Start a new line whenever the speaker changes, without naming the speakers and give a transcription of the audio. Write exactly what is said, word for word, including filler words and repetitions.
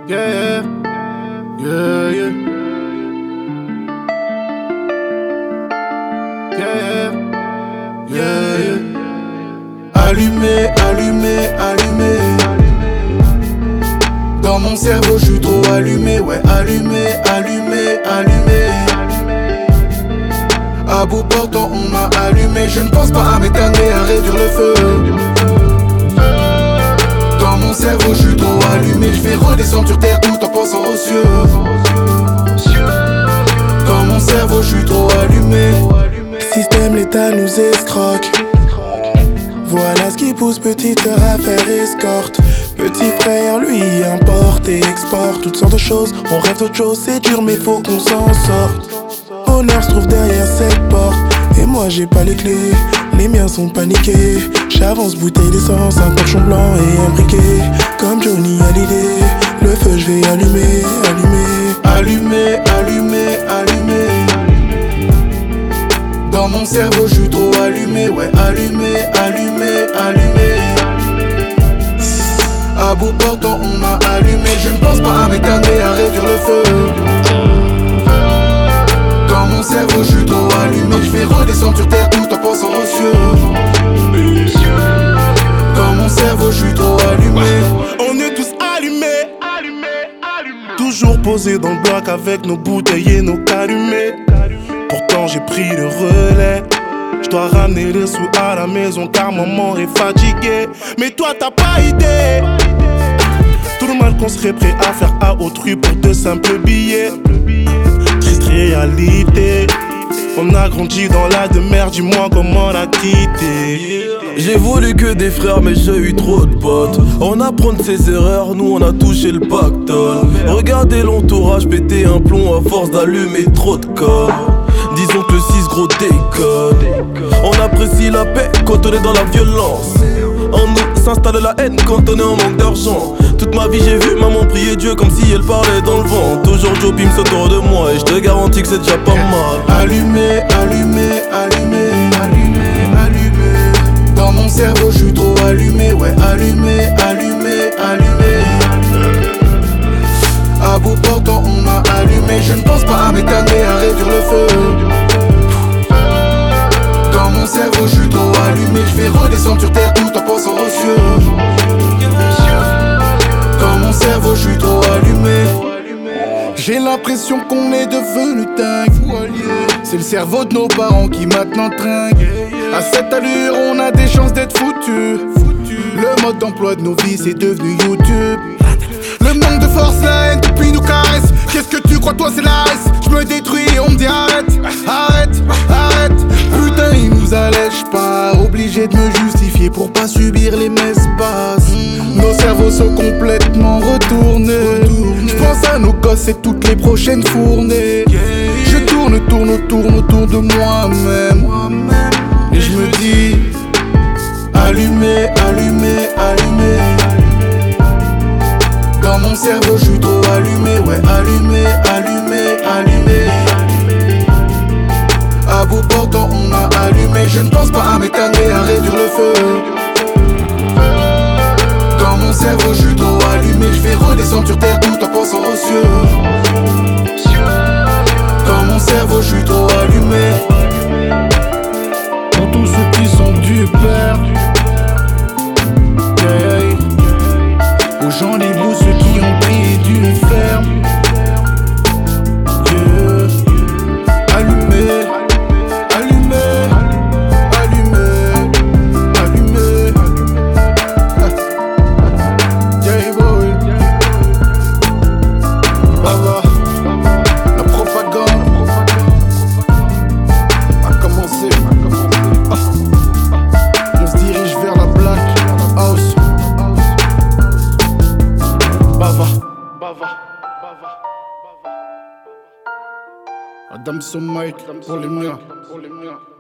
Yeah, yeah, yeah. Yeah, yeah, yeah. Allumé, allumé, allumé. Dans mon cerveau, je suis trop allumé. Ouais, allumé, allumé, allumé. À bout portant, on m'a allumé. Je ne pense pas à m'éteindre, à réduire le feu. Dans mon cerveau, je suis trop allumé. Je vais redescendre sur terre tout en pensant aux cieux. Dans mon cerveau, je suis trop allumé.
Système, l'État nous escroque. Voilà ce qui pousse petite sœur à faire escorte. Petit frère, lui, importe et exporte toutes sortes de choses. On rêve d'autre chose, c'est dur mais faut qu'on s'en sorte. Honneur se trouve derrière cette porte. Et moi j'ai pas les clés, les miens sont paniqués. J'avance bouteille d'essence, un torchon blanc et un briquet. Comme Johnny Hallyday, le feu je vais allumer, allumer.
Allumé, allumé, allumé. Dans mon cerveau, je suis trop allumé. Ouais, allumé, allumé, allumé. À bout portant, on m'a allumé. Je ne pense pas à m'éteindre, à réduire le feu. Dans mon cerveau, je suis trop allumé. Je vais redescendre sur terre tout en pensant aux cieux. Dans mon cerveau, je suis trop allumé.
On est tous allumés, toujours posés dans le bloc avec nos bouteilles et nos calumets. Pourtant j'ai pris le relais. Je dois ramener les sous à la maison car maman est fatiguée. Mais toi t'as pas idée tout le mal qu'on serait prêt à faire à autrui pour de simples billets. Triste réalité, on a grandi dans la demeure, dis-moi comment on a quitté.
J'ai voulu que des frères mais j'ai eu trop de potes. On apprend de ses erreurs, nous on a touché le pactole. Regardez l'entourage péter un plomb à force d'allumer trop de corps. Disons que le six gros déconne. On apprécie la paix quand on est dans la violence. En nous s'installe la haine quand on est en manque d'argent. Toute ma vie j'ai vu maman prier Dieu comme si elle parlait dans le vent. Toujours Joe Pim autour de moi et je te garantis que c'est déjà pas mal.
Allumé, allumé, allumé, allumé, allumé. Dans mon cerveau, je suis trop allumé. Ouais, allumé, allumé, allumé. À bout portant, on m'a allumé. Je ne pense pas à m'éteindre, à réduire le feu. Dans mon cerveau, je suis trop allumé. Je vais redescendre sur terre tout en pensant aux cieux. Dans mon cerveau, je suis trop allumé. J'ai l'impression qu'on est devenu dingue. C'est le cerveau de nos parents qui maintenant trinque. À cette allure, on a des chances d'être foutus. Le mode d'emploi de nos vies, c'est devenu YouTube. Le manque de force, la haine depuis nous caresse. Qu'est-ce que tu crois, toi, c'est la S. Je me détruis et on me dit arrête, arrête, arrête. Putain, il nous allège pas. Obligé de me justifier pour pas subir les messes basses. Nos cerveaux sont complètement retournés. J'pense à nos gosses et toutes les prochaines fournées. Je tourne, tourne, tourne autour de moi-même. Et je me dis allumé, allumé, allumé. Dans mon cerveau, je suis trop allumé. Ouais, allumé, allumé, allumé. À bout portant, on m'a allumé. Je ne pense pas à m'éteindre, à réduire le feu. Dans mon cerveau, je suis trop allumé. Je vais redescendre sur terre tout en pensant aux cieux. Dans mon cerveau, je suis trop allumé. Pour tous ceux qui sont du père, yeah, yeah. Aux gens les bouts, ceux qui ont pris d'une ferme, yeah. Allumé, allumé, allumé, allumé. Yeah, boy. Baba, la propagande a commencé. Ah. On se dirige vers la Black House. Bava, Bava, Bava, Adam Mike pour les miens, pour les miens.